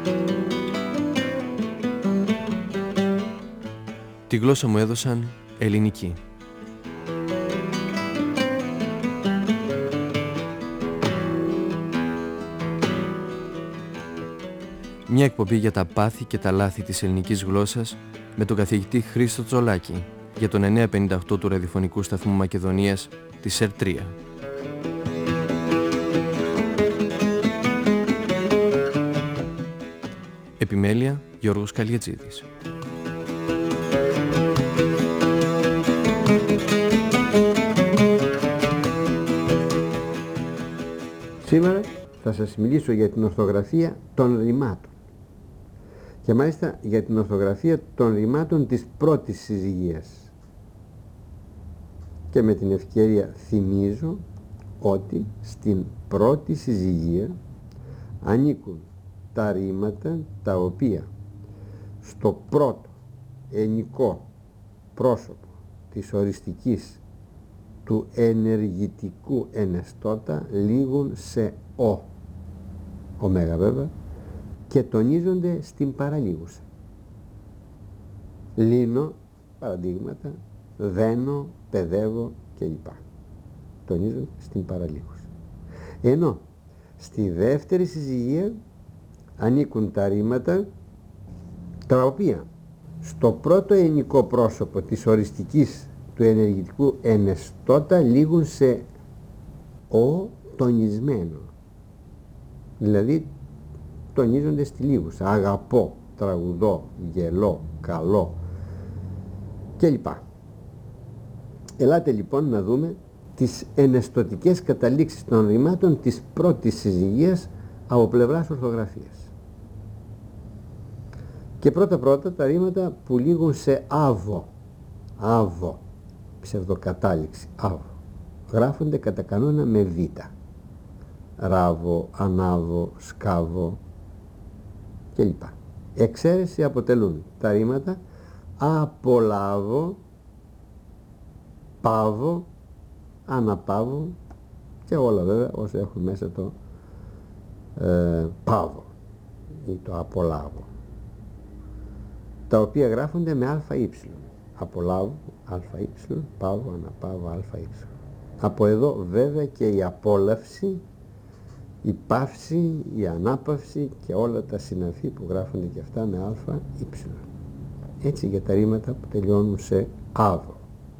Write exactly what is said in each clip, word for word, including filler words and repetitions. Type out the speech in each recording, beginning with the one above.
Τη γλώσσα μου έδωσαν ελληνική. Μια εκπομπή για τα πάθη και τα λάθη της ελληνικής γλώσσας με τον καθηγητή Χρήστο Τσολάκη για τον εννιακόσια πενήντα οκτώ του ραδιοφωνικού σταθμού Μακεδονίας της ΕΡ τρία. Επιμέλεια Γιώργος Καλιετζίδης. Σήμερα θα σας μιλήσω για την ορθογραφία των ρημάτων και μάλιστα για την ορθογραφία των ρημάτων της πρώτης συζυγίας. Και με την ευκαιρία θυμίζω ότι στην πρώτη συζυγία ανήκουν τα ρήματα τα οποία στο πρώτο ενικό πρόσωπο της οριστικής του ενεργητικού ενεστώτα λήγουν σε ο, ωμέγα βέβαια, και τονίζονται στην παραλίγουσα. Λύνω, παραδείγματα, δένω, παιδεύω κλπ. Τονίζονται στην παραλίγουσα. Ενώ στη δεύτερη συζυγία ανήκουν τα ρήματα τα οποία στο πρώτο ενικό πρόσωπο της οριστικής του ενεργητικού ενεστώτα λήγουν σε ο τονισμένο, δηλαδή τονίζονται στη λίγουσα. Αγαπώ, τραγουδώ, γελώ, καλό κλπ. Ελάτε λοιπόν να δούμε τις ενεστωτικές καταλήξεις των ρημάτων της πρώτης συζυγίας από πλευράς ορθογραφίας. Και πρώτα πρώτα τα ρήματα που λήγουν σε άβο, άβο, ψευδοκατάληξη, άβο, γράφονται κατά κανόνα με β. Ράβω, ανάβω, σκάβω κλπ. Εξαίρεση αποτελούν τα ρήματα απολάβω, πάβω, αναπάβω και όλα βέβαια όσο έχουν μέσα το ε, πάβω ή το απολάβω, τα οποία γράφονται με αΐ. Απολάβω, αΐ, πάβω, αναπάβω, αΐ. Από εδώ βέβαια και η απόλαυση, η παύση, η ανάπαυση και όλα τα συναφή που γράφονται και αυτά με αΐ. Έτσι για τα ρήματα που τελειώνουν σε άβο.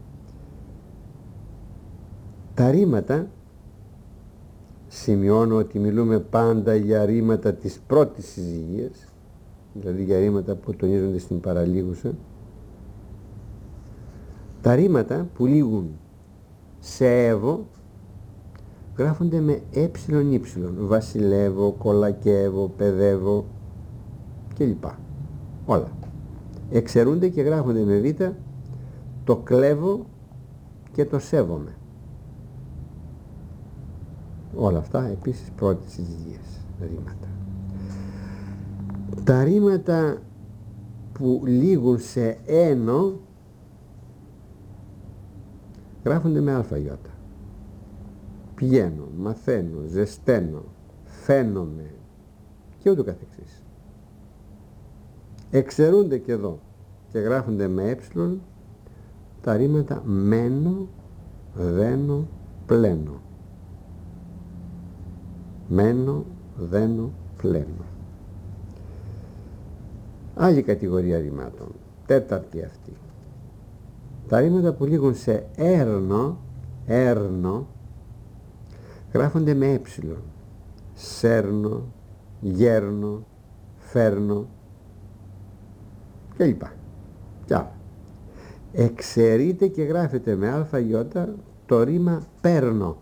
Τα ρήματα, σημειώνω ότι μιλούμε πάντα για ρήματα της πρώτης συζυγίας, δηλαδή για ρήματα που τονίζονται στην παραλίγουσα. Τα ρήματα που λήγουν σε εύω γράφονται με ε ι, βασιλεύω, κολακεύω, παιδεύω κλπ. Όλα. Εξαιρούνται και γράφονται με β το κλέβω και το σέβομαι. Όλα αυτά επίσης πρώτης συζυγίας ρήματα. Τα ρήματα που λήγουν σε ένο γράφονται με αΐ. Πηγαίνω, μαθαίνω, ζεσταίνω, φαίνομαι και ούτω καθεξής. Εξαιρούνται και εδώ και γράφονται με ε τα ρήματα μένω, δένω, πλένω. Μένω, δένω, πλένω. Άλλη κατηγορία ρημάτων, τέταρτη αυτή. Τα ρήματα που λήγουν σε έρνο, έρνο, γράφονται με ε. Σέρνο, γέρνο, φέρνο κλπ. Κι άλλα. Εξαιρείται και γράφεται με αΐ το ρήμα παίρνω.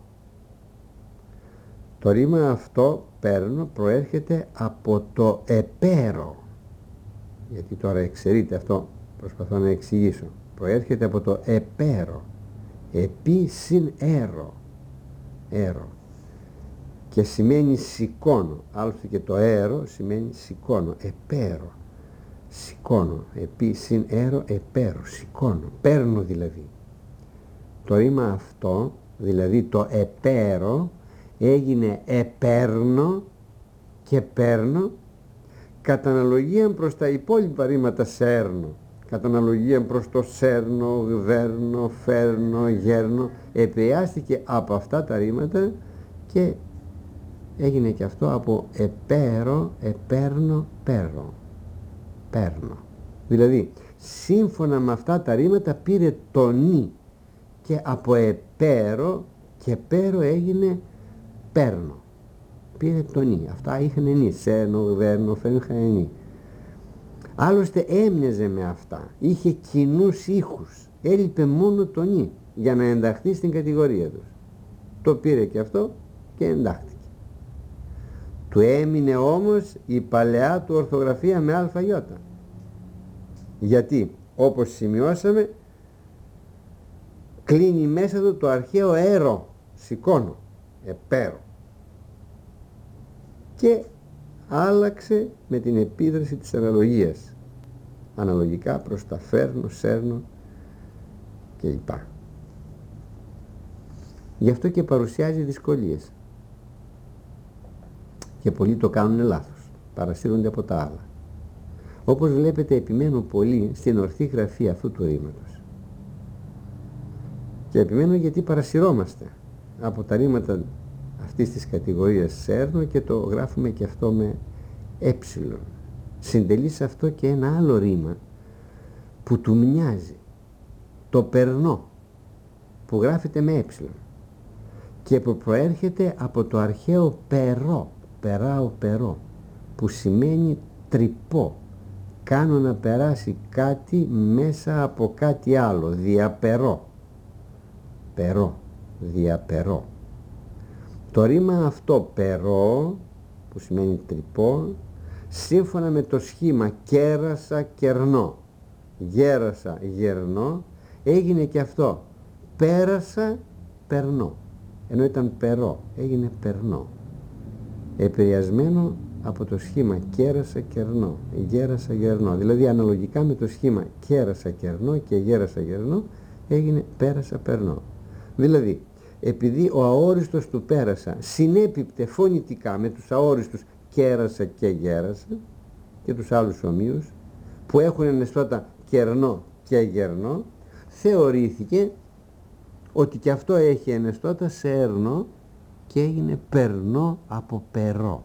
Το ρήμα αυτό παίρνω προέρχεται από το επέρο. Γιατί τώρα εξαιρείται αυτό, προσπαθώ να εξηγήσω. Προέρχεται από το επέρο. Επί συν έρο. Έρο. Και σημαίνει σηκώνω. Άλλωστε και το έρο σημαίνει σηκώνω. Επέρο. Σηκώνω. Επί συν έρο, επέρο. Σηκώνω. Παίρνω δηλαδή. Το ρήμα αυτό, δηλαδή το επέρο, έγινε επέρνω και παίρνω Κατά αναλογία προς τα υπόλοιπα ρήματα σέρνω, κατά αναλογία προς το σέρνω, γδέρνω, φέρνω, γέρνω, επηρεάστηκε από αυτά τα ρήματα και έγινε και αυτό από επέρω, επέρνω, πέρω, πέρνω. Δηλαδή, σύμφωνα με αυτά τα ρήματα πήρε το νι και από επέρω και πέρο έγινε πέρνω. Πήρε το νι. Αυτά είχαν νι. Σέρνω, γδέρνω, φέρνω, είχαν νι. Άλλωστε έμοιαζε με αυτά. Είχε κοινούς ήχους. Έλειπε μόνο το νι για να ενταχθεί στην κατηγορία τους. Το πήρε και αυτό και εντάχθηκε. Του έμεινε όμως η παλαιά του ορθογραφία με αλφαγιώτα. Γιατί, όπως σημειώσαμε, κλείνει μέσα του το αρχαίο έρο, σηκώνω, επέρο. Και άλλαξε με την επίδραση της αναλογίας. Αναλογικά προς τα φέρνω, σέρνω κλπ. Γι' αυτό και παρουσιάζει δυσκολίες. Και πολλοί το κάνουν λάθος. Παρασύρονται από τα άλλα. Όπως βλέπετε, επιμένω πολύ στην ορθή γραφή αυτού του ρήματος. Και επιμένω γιατί παρασυρώμαστε από τα ρήματα αυτής της κατηγορίας σέρνω και το γράφουμε και αυτό με ε. Συντελεί σε αυτό και ένα άλλο ρήμα που του μοιάζει, το περνώ, που γράφεται με ε και που προέρχεται από το αρχαίο περό, περάω περό, που σημαίνει τρυπώ, κάνω να περάσει κάτι μέσα από κάτι άλλο, διαπερώ, περώ, διαπερώ. Το ρήμα αυτό περώ, που σημαίνει τρυπώ, σύμφωνα με το σχήμα κέρασα κερνώ, γέρασα γερνώ, έγινε και αυτό πέρασα περνώ, ενώ ήταν περώ έγινε περνώ, επηρεασμένο από το σχήμα κέρασα κερνώ, γέρασα γερνώ. Δηλαδή αναλογικά με το σχήμα κέρασα κερνώ και γέρασα γερνώ έγινε πέρασα περνώ. Δηλαδή επειδή ο αόριστος του πέρασα συνέπιπτε φωνητικά με τους αόριστους κέρασα και γέρασα και τους άλλους ομοίους που έχουν εναιστώτα κερνώ και γερνώ, θεωρήθηκε ότι και αυτό έχει εναιστώτα σέρνω και έγινε περνώ από περώ.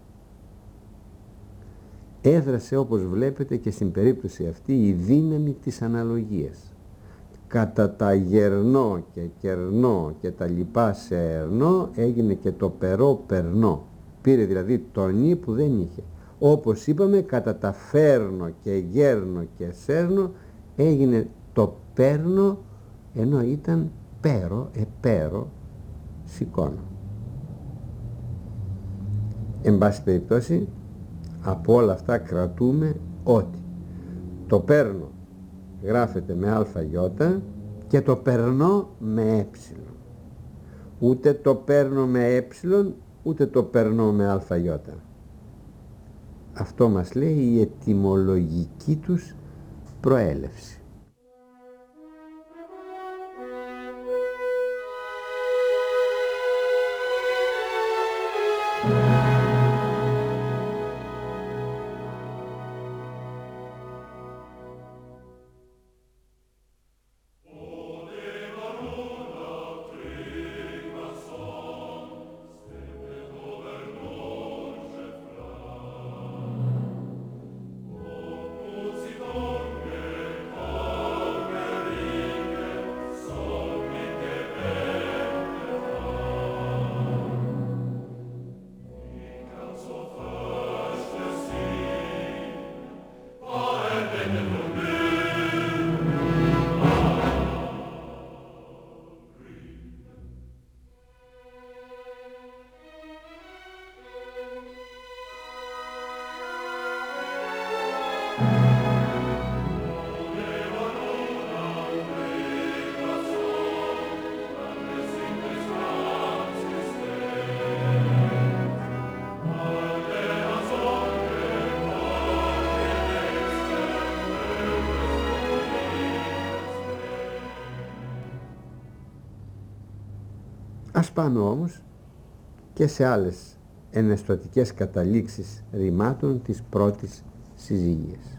Έδρασε, όπως βλέπετε, και στην περίπτωση αυτή η δύναμη της αναλογίας. Κατά τα γερνώ και κερνώ και τα λοιπά σέρνω έγινε και το περώ περνώ. Πήρε δηλαδή το νι που δεν είχε. Όπως είπαμε, κατά τα φέρνω και γέρνω και σέρνω έγινε το παίρνω, ενώ ήταν πέρο, επέρο, σηκώνω. Εν πάση περιπτώσει, από όλα αυτά κρατούμε ότι το παίρνω γράφεται με αλφαγιώτα και το περνώ με ε. Ούτε το παίρνω με ε, ούτε το περνώ με αλφαγιώτα. Αυτό μας λέει η ετυμολογική τους προέλευση. Ας πάμε όμως και σε άλλες εναισθωτικές καταλήξεις ρημάτων της πρώτης συζυγίες.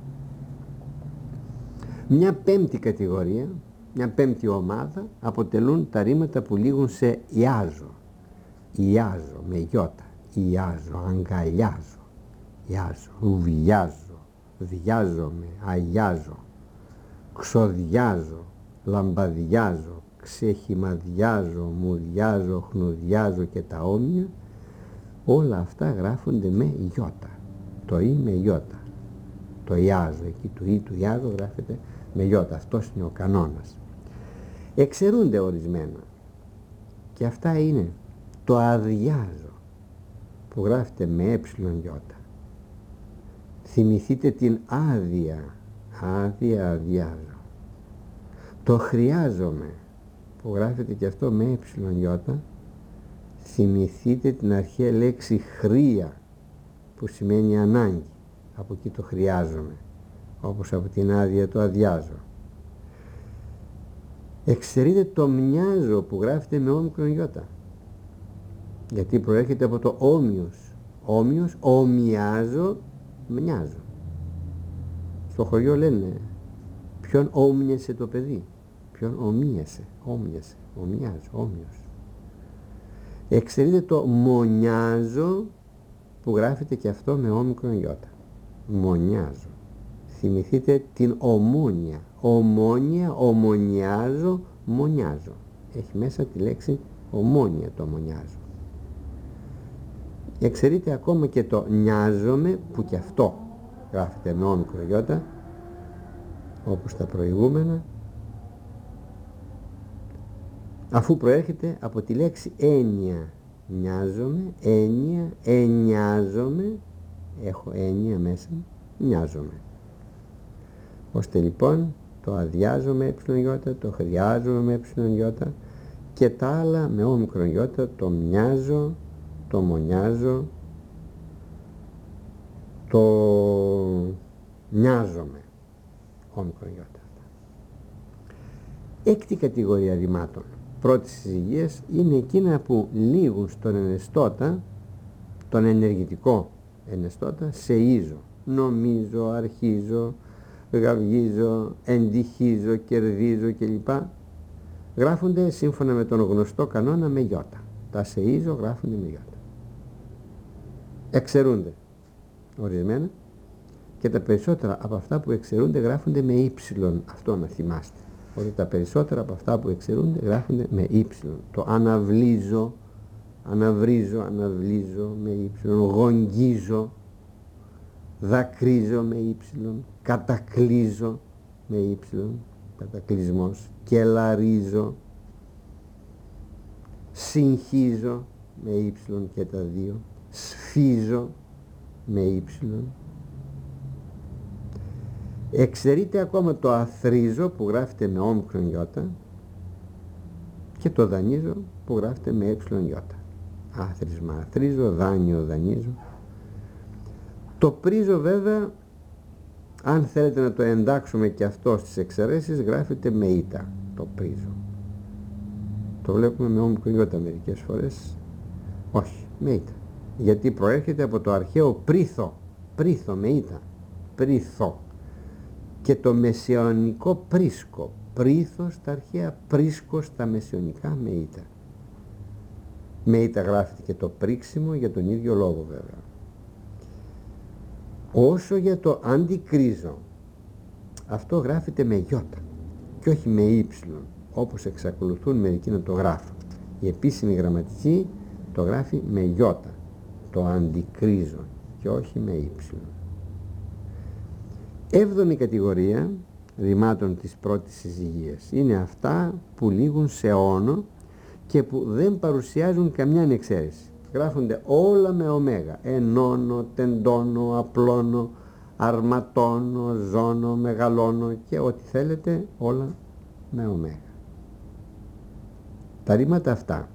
Μια πέμπτη κατηγορία, μια πέμπτη ομάδα αποτελούν τα ρήματα που λήγουν σε ιάζω. Ιάζω με γιώτα, ιάζω, αγκαλιάζω, ιάζω, ουβιάζω, διάζομαι, αγιάζω, ξοδιάζω, λαμπαδιάζω, ξεχυμαδιάζω, μουδιάζω, χνουδιάζω και τα όμοια. Όλα αυτά γράφονται με γιώτα. Το ή με γιώτα. Το ιάζω, εκεί του ή του ιάζω γράφεται με γιώτα. Αυτός είναι ο κανόνας. Εξαιρούνται ορισμένα. Και αυτά είναι το αδιάζω, που γράφεται με έψιλον γιώτα. Θυμηθείτε την άδεια. Άδεια αδιάζω. Το χρειάζομαι, που γράφεται και αυτό με έψιλον γιώτα. Θυμηθείτε την αρχαία λέξη χρία, που σημαίνει ανάγκη. Από εκεί το χρειάζομαι, όπως από την άδεια το αδιάζω. Εξαιρείτε το μοιάζω, που γράφεται με όμικρον γιώτα, γιατί προέρχεται από το όμοιος. Όμοιος, ομοιάζω, μοιάζω. Στο χωριό λένε ποιον όμοιασε το παιδί, ποιον ομοίασε, όμοιασε, ομοιάζω, όμοιος. Εξαιρείτε το μονιάζω, που γράφεται και αυτό με όμικρον γιώτα. Μονιάζω. Θυμηθείτε την ομόνια. Ομόνια, ομονιάζω, μονιάζω. Έχει μέσα τη λέξη ομόνια το μονιάζω. Εξαιρείτε ακόμα και το νοιάζομαι, που και αυτό γράφεται με όμικρον γιώτα, όπως τα προηγούμενα, αφού προέρχεται από τη λέξη έννοια. Νοιάζομαι, έννοια, εννοιάζομαι, έχω έννοια μέσα, νοιάζομαι. Ώστε λοιπόν το αδιάζω με έψιλον γιώτα, το χρειάζομαι με έψιλον γιώτα και τα άλλα με όμικρον γιώτα, το μοιάζω, το μονιάζω, το νοιάζομαι, όμικρον γιώτα. Έκτη κατηγορία ρημάτων πρώτης συζυγίας είναι εκείνα που λήγουν στον ενεστώτα, τον ενεργητικό ενεστώτα, σε ίζο. Νομίζω, αρχίζω, γαυγίζω, εντυχίζω, κερδίζω κλπ. Γράφονται σύμφωνα με τον γνωστό κανόνα με γιώτα. Τα σε ίζο γράφονται με γιώτα. Εξαιρούνται ορισμένα και τα περισσότερα από αυτά που εξαιρούνται γράφονται με ύψιλον. Αυτό να θυμάστε. Ότι τα περισσότερα από αυτά που εξαιρούνται γράφονται με ύψιλον. Το αναβλίζω, αναβρίζω, αναβλίζω με ύψιλον, γογγίζω, δακρύζω με ύψιλον, κατακλείζω με ύψιλον, κατακλεισμός, κελαρίζω, συγχίζω με ύψιλον και τα δύο, σφίζω με ύψιλον. Εξαιρείται ακόμα το αθρίζω, που γράφεται με όμικρον γιώτα, και το δανείζω, που γράφεται με έψιλον γιώτα. Άθροισμα αθρίζω, δάνειο δανείζω. Το πρίζω βέβαια, αν θέλετε να το εντάξουμε και αυτό στις εξαιρέσεις, γράφεται με ήτα, το πρίζω. Το βλέπουμε με όμικρον γιώτα μερικές φορές. Όχι, με ήτα. Γιατί προέρχεται από το αρχαίο πρίθο, πρίθο με ήτα, πρίθο. Και το μεσαιωνικό πρίσκο, πρίθος στα αρχαία, πρίσκο στα μεσαιωνικά με ήτα. Με ήτα γράφεται και το πρίξιμο για τον ίδιο λόγο βέβαια. Όσο για το αντικρίζω, αυτό γράφεται με γιώτα και όχι με ύψιλον, όπως εξακολουθούν μερικοί να το γράφουν. Η επίσημη γραμματική το γράφει με γιώτα, το αντικρίζω, και όχι με ύψιλον. Έβδομη κατηγορία ρημάτων της πρώτης συζυγίας είναι αυτά που λήγουν σε όνο και που δεν παρουσιάζουν καμιά εξαίρεση. Γράφονται όλα με ωμέγα. Ενώνω, τεντώνω, απλώνω, αρματώνω, ζώνω, μεγαλώνω και ό,τι θέλετε, όλα με ωμέγα. Τα ρήματα αυτά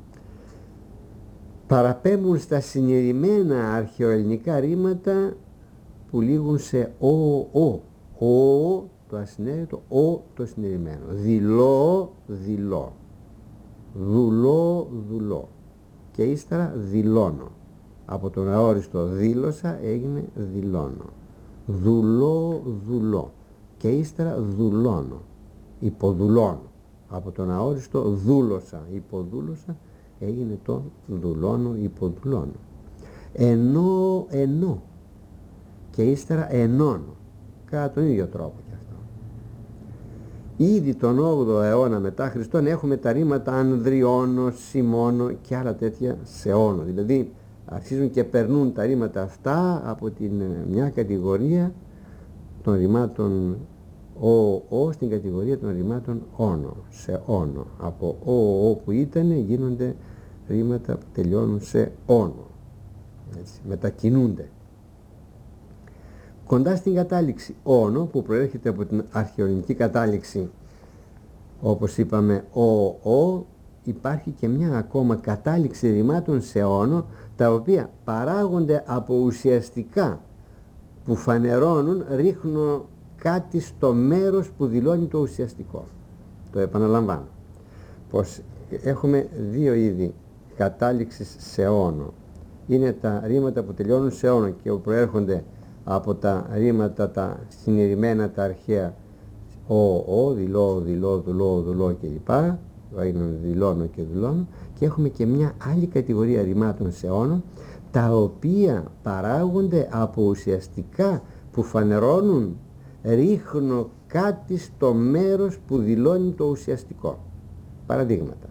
παραπέμπουν στα συνειρημένα αρχαιοελληνικά ρήματα που λήγουν σε ο, ο, ο, το ασυνέρετο, ο, το συνειρημένο. Δηλώ, δηλώ. Δουλώ, δουλώ. Και ύστερα δηλώνω. Από τον αόριστο δήλωσα έγινε δηλώνω. δουλώ, δουλώ και ύστερα δουλώνω, υποδουλώνω. Από τον αόριστο δούλωσα, υποδούλωσα, έγινε το δουλώνω, υποδουλώνω. Ενώ, ενώ και ύστερα ενώνω, κατά τον ίδιο τρόπο και αυτό. Ήδη τον όγδοο αιώνα μετά Χριστόν έχουμε τα ρήματα ανδριώνω, σημώνω και άλλα τέτοια σεώνω. Δηλαδή αρχίζουν και περνούν τα ρήματα αυτά από την μια κατηγορία των ρημάτων ο, ο στην κατηγορία των ρημάτων όνο, σε όνο. Από ο, ο που ήταν γίνονται ρήματα που τελειώνουν σε όνο. Έτσι, μετακινούνται. Κοντά στην κατάληξη όνο, που προέρχεται από την αρχαιολογική κατάληξη, όπως είπαμε ο, ο, υπάρχει και μια ακόμα κατάληξη ρημάτων σε όνο, τα οποία παράγονται από ουσιαστικά που φανερώνουν, ρίχνω κάτι στο μέρος που δηλώνει το ουσιαστικό. Το επαναλαμβάνω. Πως έχουμε δύο είδη κατάληξης σε όνο. Είναι τα ρήματα που τελειώνουν σε όνο και που προέρχονται από τα ρήματα τα συνειρημένα, τα αρχαία ο, ο, δηλώ, δηλώ, δουλώ, δουλώ κλπ. Είναι δηλώνω και δουλώνω. Και έχουμε και μια άλλη κατηγορία ρημάτων σε όνο, τα οποία παράγονται από ουσιαστικά που φανερώνουν, ρίχνω κάτι στο μέρος που δηλώνει το ουσιαστικό. Παραδείγματα.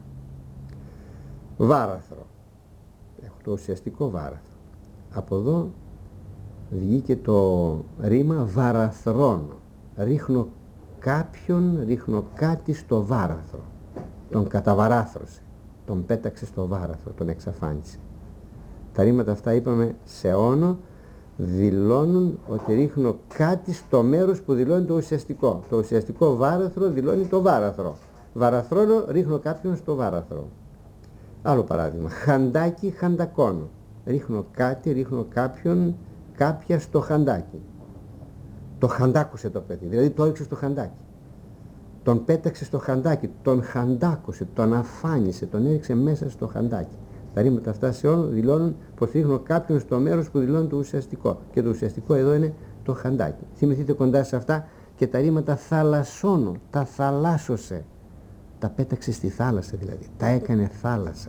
Βάραθρο. Έχω το ουσιαστικό βάραθρο. Από εδώ βγήκε το ρήμα βαραθρώνω. Ρίχνω κάποιον, ρίχνω κάτι στο βάραθρο. Τον καταβαράθρωσε. Τον πέταξε στο βάραθρο, τον εξαφάνισε. Τα ρήματα αυτά, είπαμε, σε όνο, δηλώνουν ότι ρίχνω κάτι στο μέρος που δηλώνει το ουσιαστικό. Το ουσιαστικό βάραθρο δηλώνει το βάραθρο. Βαραθρώνω, ρίχνω κάποιον στο βάραθρο. Άλλο παράδειγμα. Χαντάκι, χαντακώνω. Ρίχνω κάτι, ρίχνω κάποιον, κάποια στο χαντάκι. Το χαντάκωσε το παιδί, δηλαδή το έριξε στο χαντάκι. Τον πέταξε στο χαντάκι, τον χαντάκωσε, τον αφάνισε, τον έριξε μέσα στο χαντάκι. Τα ρήματα αυτά σε όνο δηλώνουν πως ρίχνω κάποιον στο μέρος που δηλώνει το ουσιαστικό. Και το ουσιαστικό εδώ είναι το χαντάκι. Θυμηθείτε κοντά σε αυτά και τα ρήματα θαλασσώνω, τα θαλάσσωσε. Τα πέταξε στη θάλασσα δηλαδή, τα έκανε θάλασσα.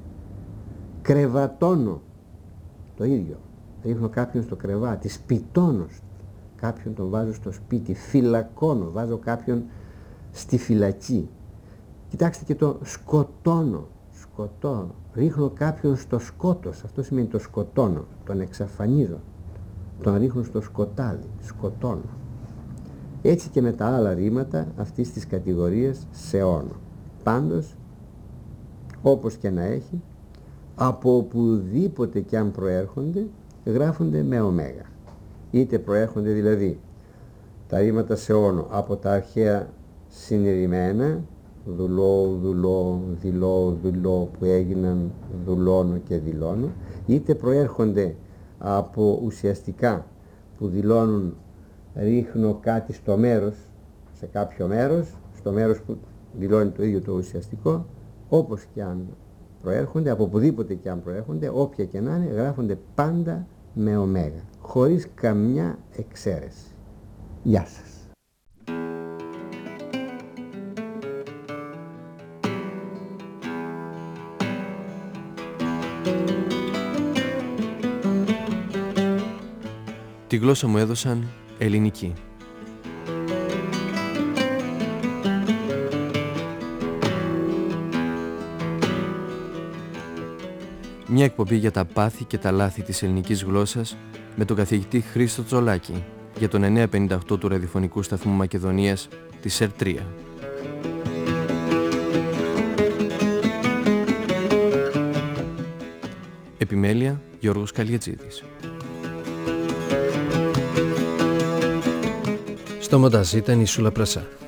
Κρεβατώνω, το ίδιο. Ρίχνω κάποιον στο κρεβάτι, σπιτώνω, κάποιον τον βάζω στο σπίτι, φυλακώνω, βάζω κάποιον στη φυλακή. Κοιτάξτε και το σκοτώνω, σκοτώνω, ρίχνω κάποιον στο σκότος, αυτό σημαίνει το σκοτώνω, τον εξαφανίζω, τον ρίχνω στο σκοτάδι, σκοτώνω. Έτσι και με τα άλλα ρήματα αυτής της κατηγορίας σε όνο. Πάντως, όπως και να έχει, από οπουδήποτε και αν προέρχονται, γράφονται με ωμέγα. Είτε προέρχονται δηλαδή τα ρήματα σε όνο από τα αρχαία συνειρημένα, δουλώ, δουλώ, δηλώ, δουλώ, που έγιναν δουλώνω και δηλώνω, είτε προέρχονται από ουσιαστικά που δηλώνουν ρίχνω κάτι στο μέρος, σε κάποιο μέρος, στο μέρος που δηλώνει το ίδιο το ουσιαστικό, όπως και αν προέρχονται, από οπουδήποτε και αν προέρχονται, όποια και να είναι, γράφονται πάντα με ωμέγα, χωρίς καμιά εξαίρεση. Γεια σας. Τη γλώσσα μου έδωσαν ελληνική. Μια εκπομπή για τα πάθη και τα λάθη της ελληνικής γλώσσας με τον καθηγητή Χρήστο Τζολάκη για τον εννιακόσια πενήντα οκτώ του ραδιοφωνικού σταθμού Μακεδονίας της ΕΡ τρία. Επιμέλεια Γιώργος Καλιατζίδης. Στο μοντάζ ήταν η Σούλα Πρασά.